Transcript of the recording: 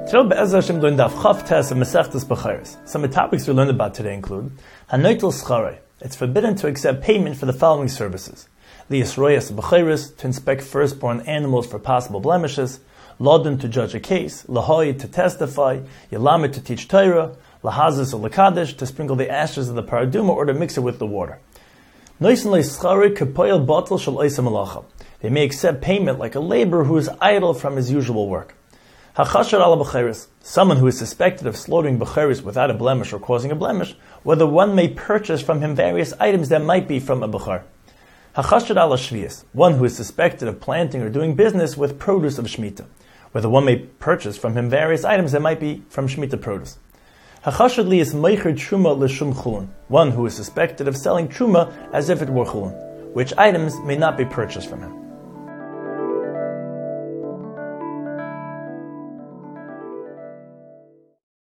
Today, Be'ezras Hashem, doing Daf Chav Tes of Masechtas Bechoros. Some of the topics we learned about today include Hanoitel Scharei. It's forbidden to accept payment for the following services: Lias Royas Bechoros, to inspect firstborn animals for possible blemishes; Lodin, to judge a case; Lahoi, to testify; Yelamed, to teach Torah; Lahazis or Lakadesh, to sprinkle the ashes of the paraduma or to mix it with the water. Noisen Le Scharei Kepoil Batel Shel Oisa Malacha. They may accept payment like a laborer who is idle from his usual work. Hachashar ala b'cheres, someone who is suspected of slaughtering b'cheres without a blemish or causing a blemish, whether one may purchase from him various items that might be from a b'cher. Hachashar ala shvius, one who is suspected of planting or doing business with produce of Shemitah, whether one may purchase from him various items that might be from Shemitah produce. Hachashar li is meicher truma l'shum chulun, one who is suspected of selling truma as if it were chulun, which items may not be purchased from him.